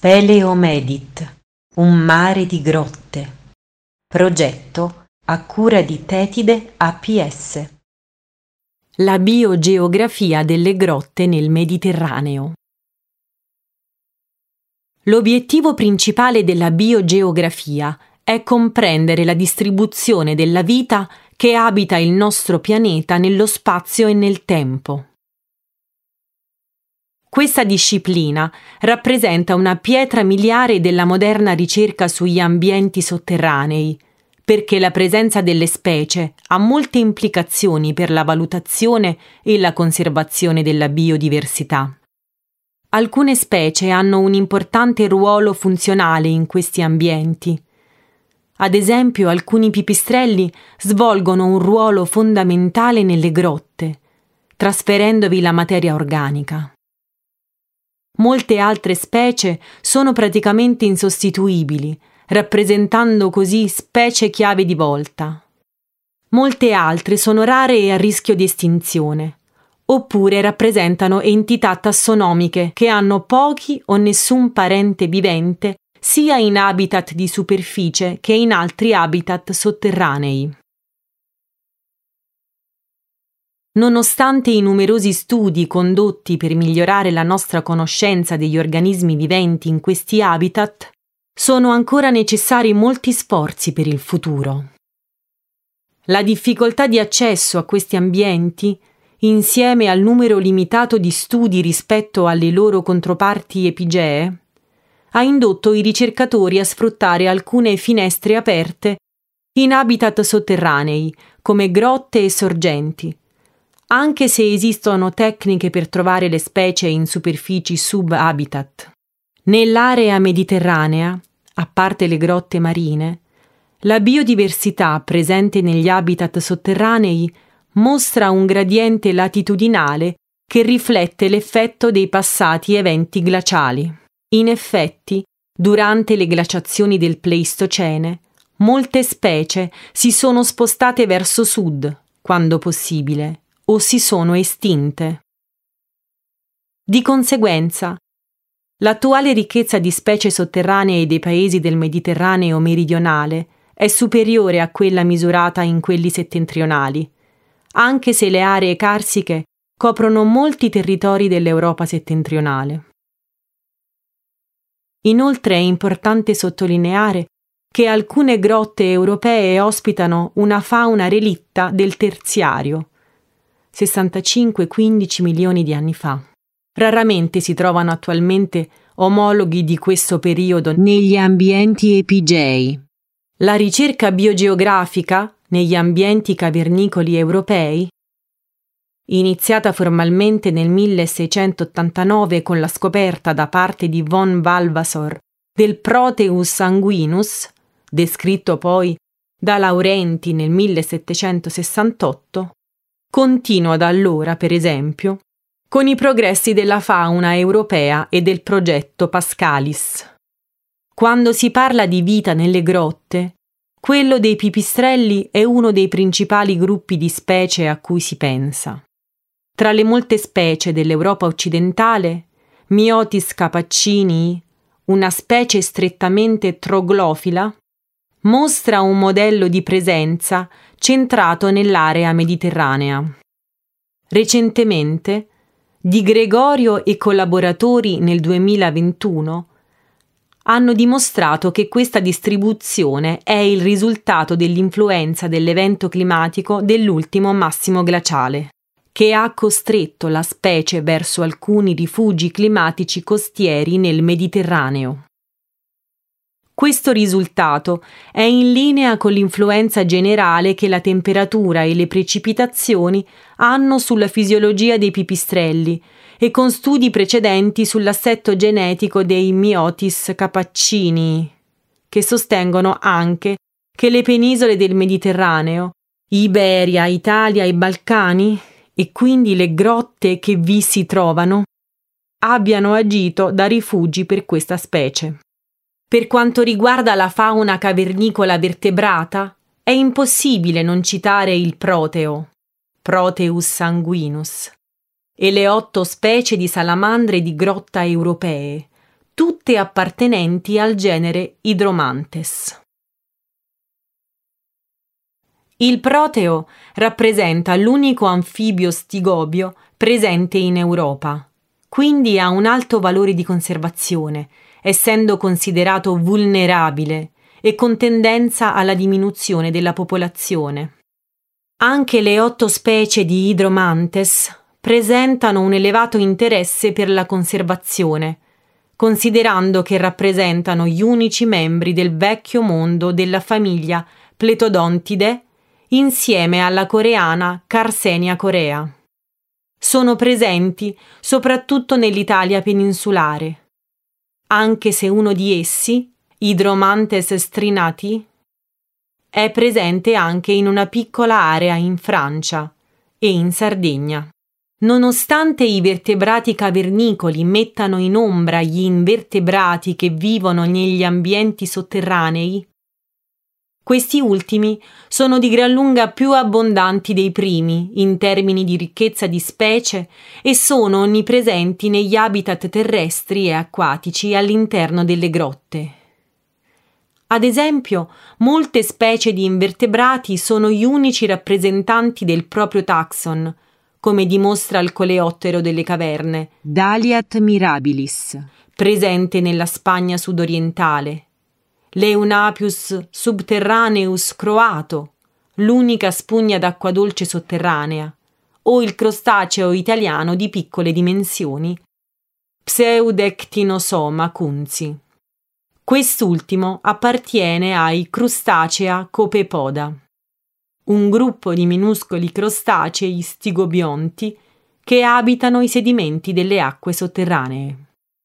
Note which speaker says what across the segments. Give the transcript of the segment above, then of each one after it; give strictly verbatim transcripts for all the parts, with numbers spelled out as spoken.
Speaker 1: Peleomedit, un mare di grotte. Progetto a cura di Tetide A P S.
Speaker 2: La biogeografia delle grotte nel Mediterraneo. L'obiettivo principale della biogeografia è comprendere la distribuzione della vita che abita il nostro pianeta nello spazio e nel tempo. Questa disciplina rappresenta una pietra miliare della moderna ricerca sugli ambienti sotterranei, perché la presenza delle specie ha molte implicazioni per la valutazione e la conservazione della biodiversità. Alcune specie hanno un importante ruolo funzionale in questi ambienti. Ad esempio, alcuni pipistrelli svolgono un ruolo fondamentale nelle grotte, trasferendovi la materia organica. Molte altre specie sono praticamente insostituibili, rappresentando così specie chiave di volta. Molte altre sono rare e a rischio di estinzione, oppure rappresentano entità tassonomiche che hanno pochi o nessun parente vivente sia in habitat di superficie che in altri habitat sotterranei. Nonostante i numerosi studi condotti per migliorare la nostra conoscenza degli organismi viventi in questi habitat, sono ancora necessari molti sforzi per il futuro. La difficoltà di accesso a questi ambienti, insieme al numero limitato di studi rispetto alle loro controparti epigee, ha indotto i ricercatori a sfruttare alcune finestre aperte in habitat sotterranei, come grotte e sorgenti, anche se esistono tecniche per trovare le specie in superfici sub-habitat. Nell'area mediterranea, a parte le grotte marine, la biodiversità presente negli habitat sotterranei mostra un gradiente latitudinale che riflette l'effetto dei passati eventi glaciali. In effetti, durante le glaciazioni del Pleistocene, molte specie si sono spostate verso sud, quando possibile, o si sono estinte. Di conseguenza, l'attuale ricchezza di specie sotterranee dei paesi del Mediterraneo meridionale è superiore a quella misurata in quelli settentrionali, anche se le aree carsiche coprono molti territori dell'Europa settentrionale. Inoltre è importante sottolineare che alcune grotte europee ospitano una fauna relitta del Terziario, sessantacinque quindici milioni di anni fa. Raramente si trovano attualmente omologhi di questo periodo negli ambienti epigei. La ricerca biogeografica negli ambienti cavernicoli europei, iniziata formalmente nel milleseicentottantanove con la scoperta da parte di von Valvasor del Proteus sanguinus, descritto poi da Laurenti nel millesettecentosessantotto, continua da allora, per esempio, con i progressi della fauna europea e del progetto Pascalis. Quando si parla di vita nelle grotte, quello dei pipistrelli è uno dei principali gruppi di specie a cui si pensa. Tra le molte specie dell'Europa occidentale, Myotis capaccinii, una specie strettamente troglofila, mostra un modello di presenza centrato nell'area mediterranea. Recentemente, Di Gregorio e collaboratori nel duemilaventuno hanno dimostrato che questa distribuzione è il risultato dell'influenza dell'evento climatico dell'ultimo massimo glaciale, che ha costretto la specie verso alcuni rifugi climatici costieri nel Mediterraneo. Questo risultato è in linea con l'influenza generale che la temperatura e le precipitazioni hanno sulla fisiologia dei pipistrelli e con studi precedenti sull'assetto genetico dei Myotis capaccinii, che sostengono anche che le penisole del Mediterraneo, Iberia, Italia e Balcani, e quindi le grotte che vi si trovano, abbiano agito da rifugi per questa specie. Per quanto riguarda la fauna cavernicola vertebrata, è impossibile non citare il proteo, Proteus sanguinus, e le otto specie di salamandre di grotta europee, tutte appartenenti al genere Hydromantes. Il proteo rappresenta l'unico anfibio stigobio presente in Europa, quindi ha un alto valore di conservazione, essendo considerato vulnerabile e con tendenza alla diminuzione della popolazione. Anche le otto specie di Hydromantes presentano un elevato interesse per la conservazione, considerando che rappresentano gli unici membri del vecchio mondo della famiglia Pletodontidae insieme alla coreana Carsenia corea. Sono presenti soprattutto nell'Italia peninsulare, anche se uno di essi, Hydromantes strinati, è presente anche in una piccola area in Francia e in Sardegna. Nonostante i vertebrati cavernicoli mettano in ombra gli invertebrati che vivono negli ambienti sotterranei, questi ultimi sono di gran lunga più abbondanti dei primi in termini di ricchezza di specie e sono onnipresenti negli habitat terrestri e acquatici all'interno delle grotte. Ad esempio, molte specie di invertebrati sono gli unici rappresentanti del proprio taxon, come dimostra il coleottero delle caverne,
Speaker 1: Daliat mirabilis,
Speaker 2: presente nella Spagna sudorientale, l'Eunapius subterraneus croato, l'unica spugna d'acqua dolce sotterranea, o il crostaceo italiano di piccole dimensioni, Pseudectinosoma kunzi. Quest'ultimo appartiene ai Crustacea copepoda, un gruppo di minuscoli crostacei stigobionti che abitano i sedimenti delle acque sotterranee.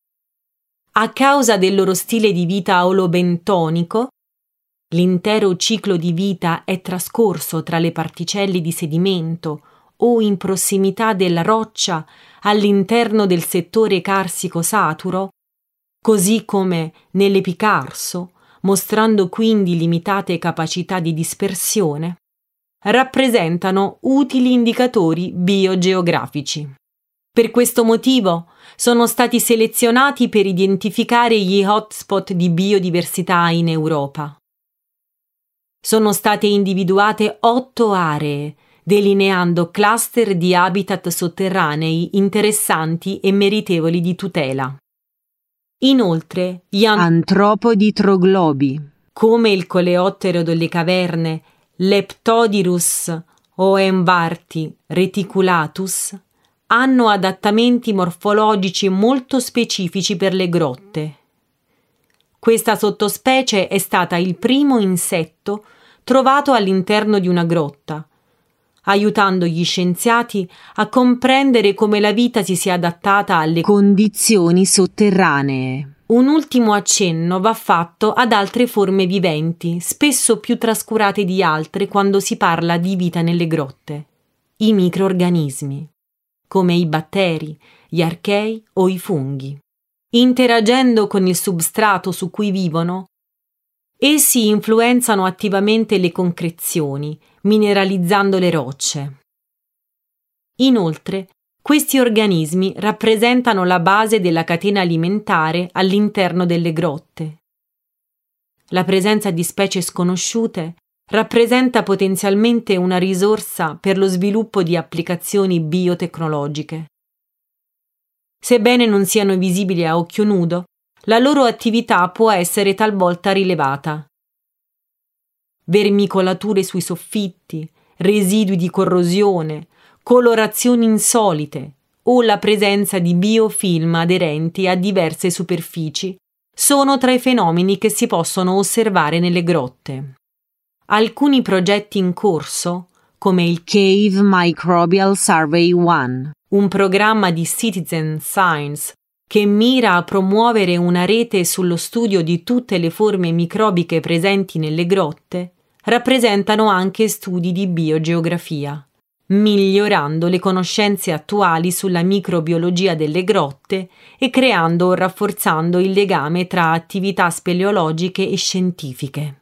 Speaker 2: A causa del loro stile di vita olobentonico, l'intero ciclo di vita è trascorso tra le particelle di sedimento o in prossimità della roccia all'interno del settore carsico-saturo, così come nell'epicarso, mostrando quindi limitate capacità di dispersione, rappresentano utili indicatori biogeografici. Per questo motivo sono stati selezionati per identificare gli hotspot di biodiversità in Europa. Sono state individuate otto aree, delineando cluster di habitat sotterranei interessanti e meritevoli di tutela. Inoltre, gli
Speaker 1: antropodi troglobi,
Speaker 2: come il coleottero delle caverne Leptodirus oemvarti reticulatus, hanno adattamenti morfologici molto specifici per le grotte. Questa sottospecie è stata il primo insetto trovato all'interno di una grotta, aiutando gli scienziati a comprendere come la vita si sia adattata alle
Speaker 1: condizioni sotterranee.
Speaker 2: Un ultimo accenno va fatto ad altre forme viventi, spesso più trascurate di altre quando si parla di vita nelle grotte: i microrganismi, come i batteri, gli archei o i funghi. Interagendo con il substrato su cui vivono, essi influenzano attivamente le concrezioni, mineralizzando le rocce. Inoltre, questi organismi rappresentano la base della catena alimentare all'interno delle grotte. La presenza di specie sconosciute rappresenta potenzialmente una risorsa per lo sviluppo di applicazioni biotecnologiche. Sebbene non siano visibili a occhio nudo, la loro attività può essere talvolta rilevata. Vermicolature sui soffitti, residui di corrosione, colorazioni insolite o la presenza di biofilm aderenti a diverse superfici sono tra i fenomeni che si possono osservare nelle grotte. Alcuni progetti in corso, come il
Speaker 1: Cave Microbial Survey uno,
Speaker 2: un programma di citizen science che mira a promuovere una rete sullo studio di tutte le forme microbiche presenti nelle grotte, rappresentano anche studi di biogeografia, migliorando le conoscenze attuali sulla microbiologia delle grotte e creando o rafforzando il legame tra attività speleologiche e scientifiche.